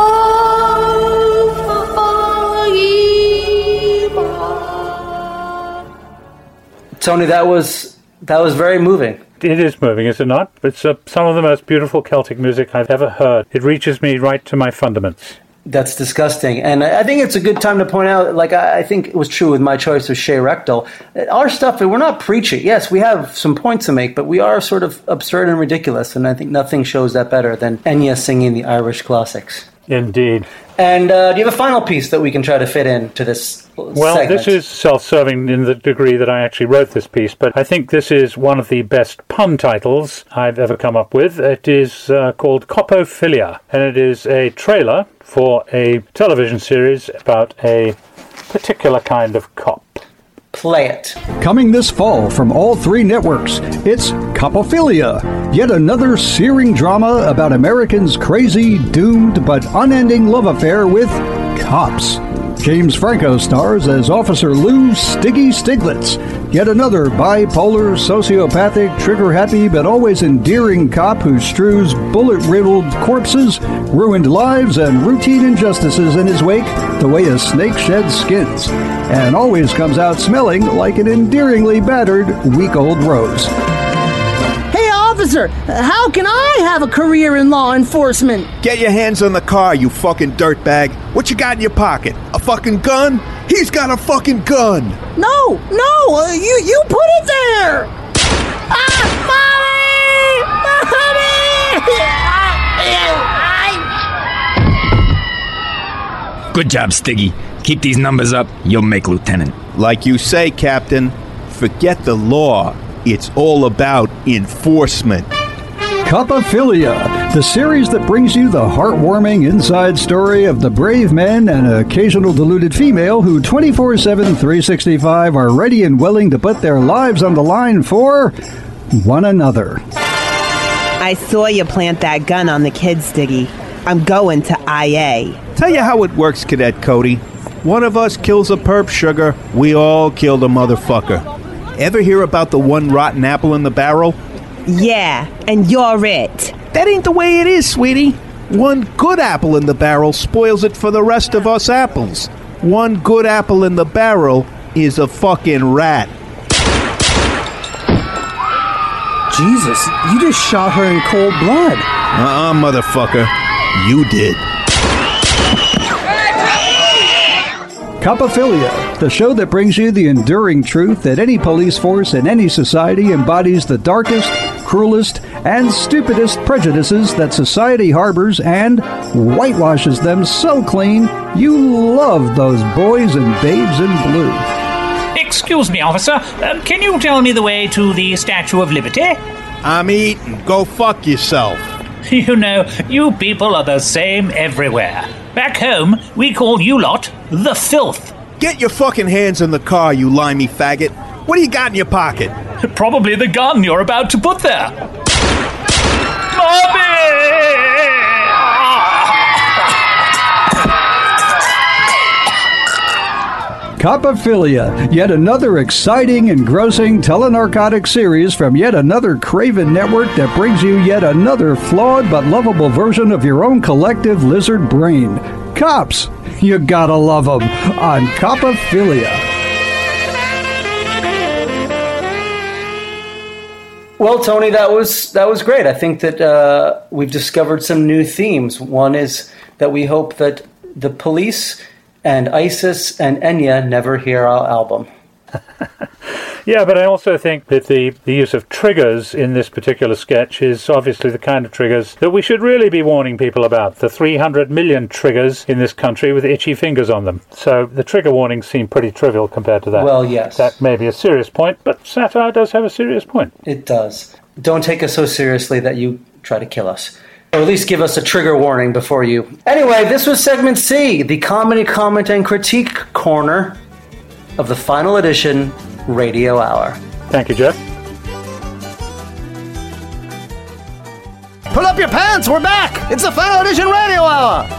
Tony, that was very moving. It is moving, is it not? It's some of the most beautiful Celtic music I've ever heard. It reaches me right to my fundaments. That's disgusting. And I think it's a good time to point out, like I think it was true with my choice of Shea Rectal, our stuff, we're not preachy. Yes, we have some points to make, but we are sort of absurd and ridiculous, and I think nothing shows that better than Enya singing the Irish classics. Indeed. And do you have a final piece that we can try to fit into this segment? This is self-serving in the degree that I actually wrote this piece, but I think this is one of the best pun titles I've ever come up with. It is called Copophilia, and it is a trailer for a television series about a particular kind of cop. Play it. Coming this fall from all three networks, it's Copophilia, yet another searing drama about Americans' crazy, doomed, but unending love affair with cops. James Franco stars as Officer Lou Stiggy Stiglitz, yet another bipolar, sociopathic, trigger-happy, but always endearing cop who strews bullet-riddled corpses, ruined lives, and routine injustices in his wake the way a snake sheds skins, and always comes out smelling like an endearingly battered, week-old rose. Hey, officer, how can I have a career in law enforcement? Get your hands on the car, you fucking dirtbag. What you got in your pocket? A fucking gun? He's got a fucking gun. No, you put it there. Mommy! Good job, Stiggy. Keep these numbers up, you'll make lieutenant. Like you say, Captain, forget the law. It's all about enforcement. Copophilia, the series that brings you the heartwarming inside story of the brave men and occasional deluded female who 24/7, 365 are ready and willing to put their lives on the line for one another. I saw you plant that gun on the kid, Stiggy. I'm going to IA. Tell you how it works, Cadet Cody. One of us kills a perp sugar, we all kill the motherfucker. Ever hear about the one rotten apple in the barrel? Yeah, and you're it. That ain't the way it is, sweetie. One good apple in the barrel spoils it for the rest of us apples. One good apple in the barrel is a fucking rat. Jesus, you just shot her in cold blood. Motherfucker. You did. Copophilia, the show that brings you the enduring truth that any police force in any society embodies the darkest, cruelest, and stupidest prejudices that society harbors and whitewashes them so clean you love those boys and babes in blue. Excuse me, officer. Can you tell me the way to the Statue of Liberty? I'm eating. Go fuck yourself. You know, you people are the same everywhere. Back home, we call you lot the filth. Get your fucking hands in the car, you limey faggot. What do you got in your pocket? Probably the gun you're about to put there. Mommy! Copophilia, yet another exciting, engrossing telenarcotic series from yet another craven network that brings you yet another flawed but lovable version of your own collective lizard brain. Cops, you gotta love them on Copophilia. Well, Tony, that was great. I think that we've discovered some new themes. One is that we hope that the police and ISIS and Enya never hear our album. Yeah, but I also think that the use of triggers in this particular sketch is obviously the kind of triggers that we should really be warning people about. The 300 million triggers in this country with itchy fingers on them. So the trigger warnings seem pretty trivial compared to that. Well, yes. That may be a serious point, but satire does have a serious point. It does. Don't take us so seriously that you try to kill us. Or at least give us a trigger warning before you. Anyway, this was segment C, the comedy, comment, and critique corner of the final edition Radio Hour. Thank you, Jeff. Pull up your pants, we're back! It's the final edition Radio Hour!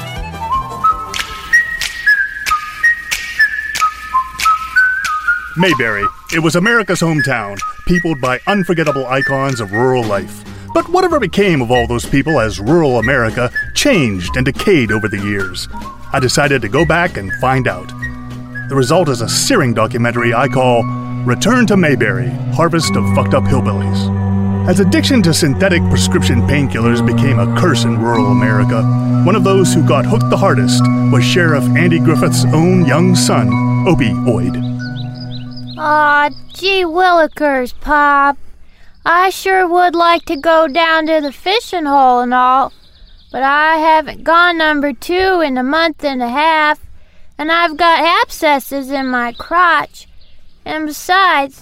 Mayberry. It was America's hometown, peopled by unforgettable icons of rural life. But whatever became of all those people as rural America changed and decayed over the years. I decided to go back and find out. The result is a searing documentary I call Return to Mayberry, Harvest of Fucked Up Hillbillies. As addiction to synthetic prescription painkillers became a curse in rural America, one of those who got hooked the hardest was Sheriff Andy Griffith's own young son, Opioid. Aw, gee willikers, Pop. I sure would like to go down to the fishing hole and all, but I haven't gone number 2 in a month and a half, and I've got abscesses in my crotch, and besides...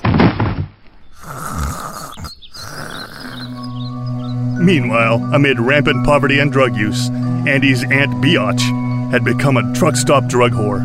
Meanwhile, amid rampant poverty and drug use, Andy's Aunt Biatch had become a truck stop drug whore.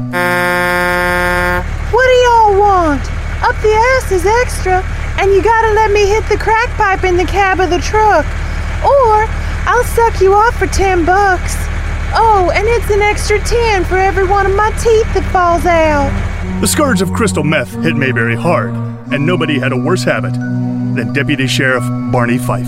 What do y'all want? Up the ass is extra, and you gotta let me hit the crack pipe in the cab of the truck. Or I'll suck you off for $10. Oh, and it's an extra 10 for every one of my teeth that falls out. The scourge of crystal meth hit Mayberry hard, and nobody had a worse habit than Deputy Sheriff Barney Fife.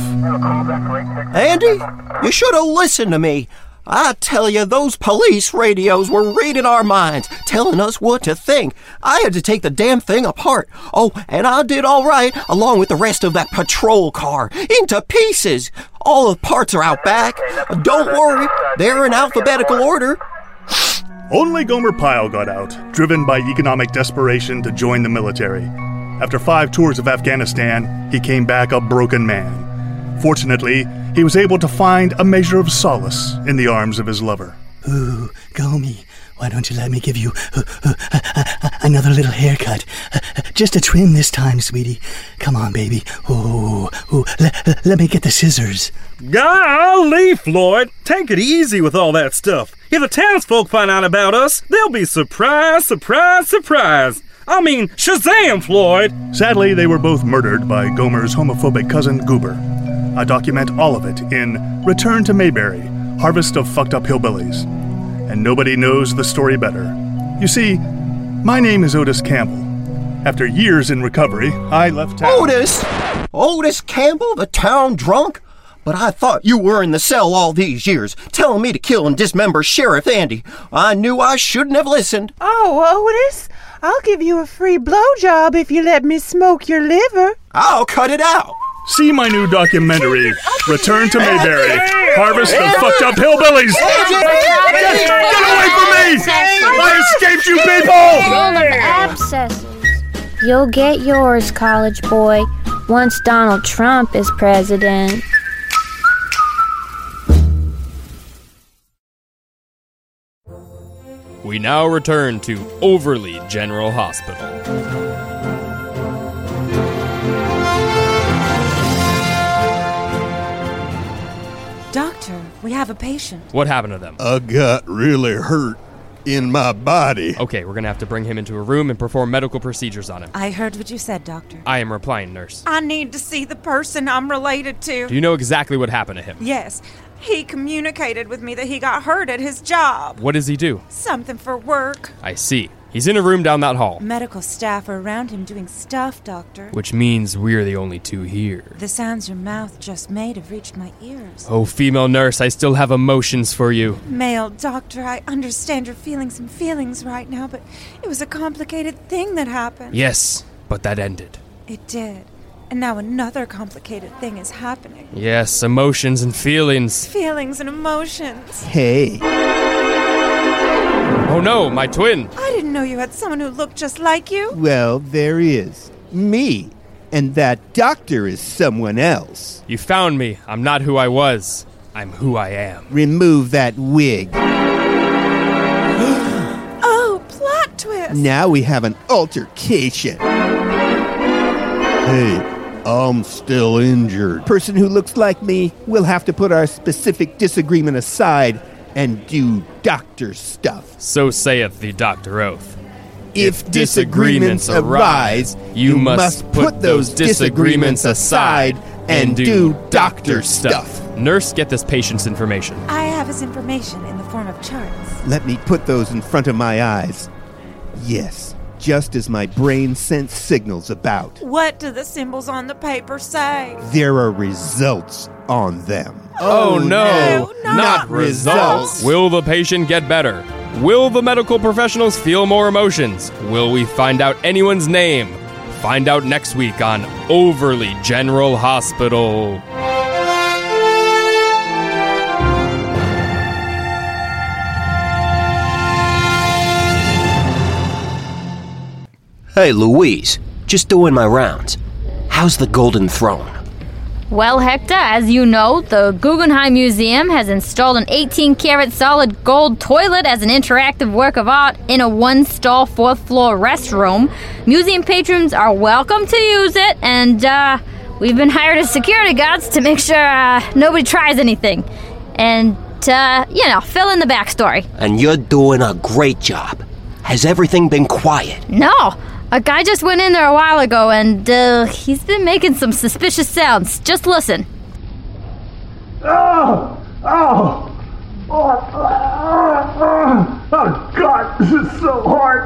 Andy, you should have listened to me. I tell you, those police radios were reading our minds, telling us what to think. I had to take the damn thing apart. Oh, and I did all right, along with the rest of that patrol car, into pieces. All the parts are out back. Don't worry, they're in alphabetical order. Only Gomer Pyle got out, driven by economic desperation to join the military. After 5 tours of Afghanistan, he came back a broken man. Fortunately, he was able to find a measure of solace in the arms of his lover. Ooh, Gomi, why don't you let me give you another little haircut? Just a trim this time, sweetie. Come on, baby. Ooh, let me get the scissors. Golly, Floyd, take it easy with all that stuff. If the townsfolk find out about us, they'll be surprised, surprised, surprised. I mean, Shazam, Floyd! Sadly, they were both murdered by Gomer's homophobic cousin, Goober. I document all of it in Return to Mayberry, Harvest of Fucked Up Hillbillies. And nobody knows the story better. You see, my name is Otis Campbell. After years in recovery, I left town... Otis! Otis Campbell, the town drunk? But I thought you were in the cell all these years, telling me to kill and dismember Sheriff Andy. I knew I shouldn't have listened. Oh, Otis, I'll give you a free blowjob if you let me smoke your liver. I'll cut it out. See my new documentary, Return to Mayberry, Harvest of Fucked Up Hillbillies! Get away from me! I escaped you people! Full of abscesses. You'll get yours, college boy. once Donald Trump is president. We now return to Overly General Hospital. Doctor, we have a patient. What happened to them? I got really hurt in my body. Okay, we're gonna have to bring him into a room and perform medical procedures on him. I heard what you said, Doctor. I am replying, nurse. I need to see the person I'm related to. Do you know exactly what happened to him? Yes. He communicated with me that he got hurt at his job. What does he do? Something for work. I see. He's in a room down that hall. Medical staff are around him doing stuff, Doctor. Which means we're the only two here. The sounds your mouth just made have reached my ears. Oh, female nurse, I still have emotions for you. Male doctor, I understand you're feeling some feelings right now, but it was a complicated thing that happened. Yes, but that ended. It did. And now another complicated thing is happening. Yes, emotions and feelings. Feelings and emotions. Hey. Oh no, my twin. I didn't know you had someone who looked just like you. Well, there is. Me. And that doctor is someone else. You found me. I'm not who I was. I'm who I am. Remove that wig. Oh, plot twist. Now we have an altercation. Hey, I'm still injured. Person who looks like me will have to put our specific disagreement aside and do doctor stuff. So saith the Doctor Oath. If disagreements arise, you must put those disagreements aside and do doctor stuff. Nurse, get this patient's information. I have his information in the form of charts. Let me put those in front of my eyes. Yes, just as my brain sent signals about. What do the symbols on the paper say? There are results on them. Oh no, not results. Will the patient get better? Will the medical professionals feel more emotions? Will we find out anyone's name? Find out next week on Overly General Hospital. Hey, Louise. Just doing my rounds. How's the Golden Throne? Well, Hector, as you know, the Guggenheim Museum has installed an 18-karat solid gold toilet as an interactive work of art in a one-stall, fourth-floor restroom. Museum patrons are welcome to use it, and we've been hired as security guards to make sure nobody tries anything. And, fill in the backstory. And you're doing a great job. Has everything been quiet? No. A guy just went in there a while ago, and he's been making some suspicious sounds. Just listen. Oh, God, this is so hard.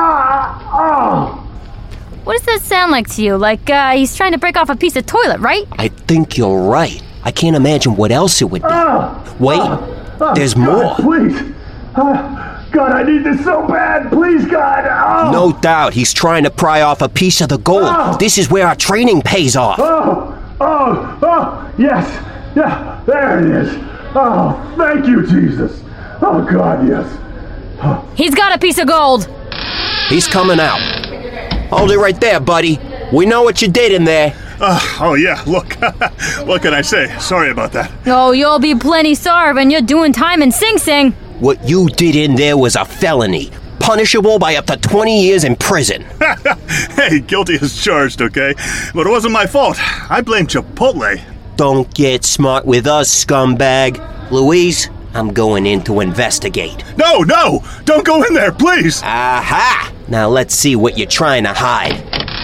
What does that sound like to you? Like he's trying to break off a piece of toilet, right? I think you're right. I can't imagine what else it would be. Wait, there's more. God, please. God, I need this so bad. Please, God. Oh. No doubt he's trying to pry off a piece of the gold. This is where our training pays off. Yes. Yeah, there it is. Oh, thank you, Jesus. Oh, God, yes. He's got a piece of gold. He's coming out. Hold it right there, buddy. We know what you did in there. Yeah, look. What can I say? Sorry about that. Oh, you'll be plenty sorry when you're doing time in Sing Sing. What you did in there was a felony, punishable by up to 20 years in prison. Hey, guilty as charged, okay? But it wasn't my fault. I blame Chipotle. Don't get smart with us, scumbag. Louise, I'm going in to investigate. No! Don't go in there, please! Aha! Now let's see what you're trying to hide.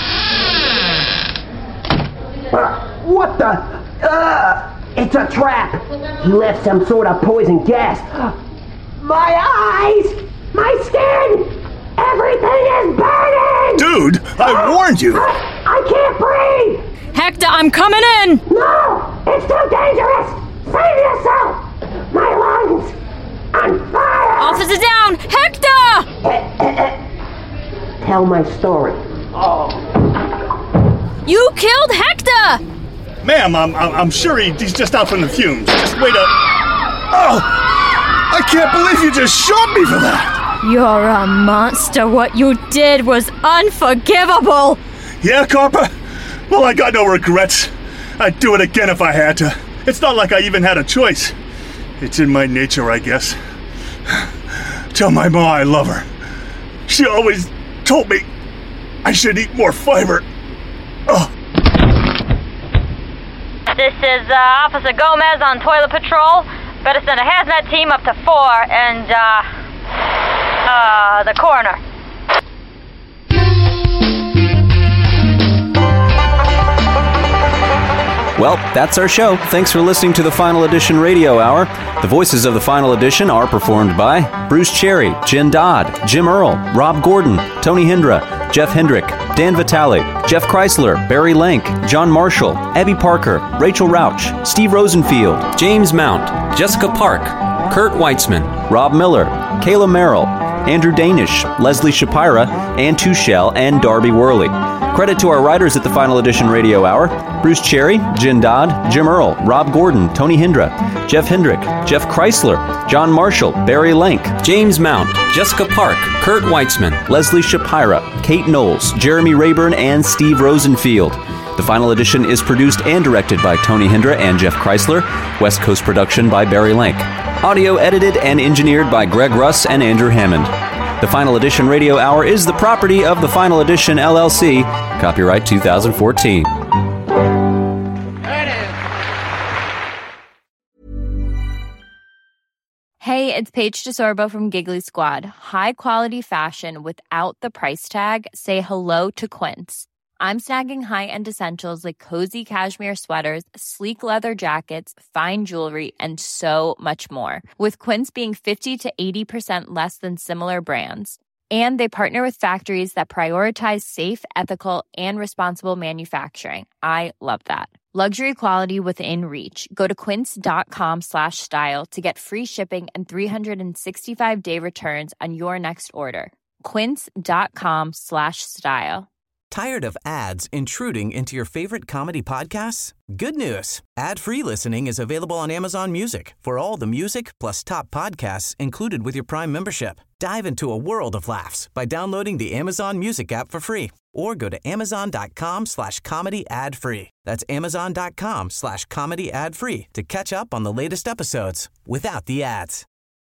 What the? It's a trap. He left some sort of poison gas. My eyes! My skin! Everything is burning! Dude, I warned you! I can't breathe! Hector, I'm coming in! No! It's too dangerous! Save yourself! My lungs! On fire! Officer down! Hector! Tell my story. You killed Hector! Ma'am, I'm sure he's just out from the fumes. Just wait a... Oh! I can't believe you just shot me for that! You're a monster. What you did was unforgivable. Yeah, Copper? Well, I got no regrets. I'd do it again if I had to. It's not like I even had a choice. It's in my nature, I guess. Tell my ma I love her. She always told me I should eat more fiber. Oh. This is Officer Gomez on toilet patrol. Better send a hazmat team up to 4 and, the coroner. Well, that's our show. Thanks for listening to the Final Edition Radio Hour. The voices of the Final Edition are performed by Bruce Cherry, Jen Dodd, Jim Earl, Rob Gordon, Tony Hendra, Jeff Hendrick, Dan Vitale, Jeff Chrysler, Barry Lank, John Marshall, Abby Parker, Rachel Rauch, Steve Rosenfield, James Mount, Jessica Park, Kurt Weitzman, Rob Miller, Kayla Merrill, Andrew Danish, Leslie Shapira, Ann Tuchel, and Darby Worley. Credit to our writers at the Final Edition Radio Hour: Bruce Cherry, Jen Dodd, Jim Earl, Rob Gordon, Tony Hendra, Jeff Hendrick, Jeff Chrysler, John Marshall, Barry Lank, James Mount, Jessica Park, Kurt Weitzman, Leslie Shapira, Kate Knowles, Jeremy Rayburn, and Steve Rosenfield. The Final Edition is produced and directed by Tony Hendra and Jeff Chrysler. West Coast production by Barry Lank. Audio edited and engineered by Greg Russ and Andrew Hammond. The Final Edition Radio Hour is the property of the Final Edition LLC. Copyright 2014. Hey, it's Paige DeSorbo from Giggly Squad. High quality fashion without the price tag. Say hello to Quince. I'm snagging high-end essentials like cozy cashmere sweaters, sleek leather jackets, fine jewelry, and so much more. With Quince being 50 to 80% less than similar brands. And they partner with factories that prioritize safe, ethical, and responsible manufacturing. I love that. Luxury quality within reach. Go to quince.com/style to get free shipping and 365-day returns on your next order. Quince.com/style. Tired of ads intruding into your favorite comedy podcasts? Good news. Ad-free listening is available on Amazon Music for all the music plus top podcasts included with your Prime membership. Dive into a world of laughs by downloading the Amazon Music app for free or go to amazon.com/comedy ad-free. That's amazon.com/comedy ad-free to catch up on the latest episodes without the ads.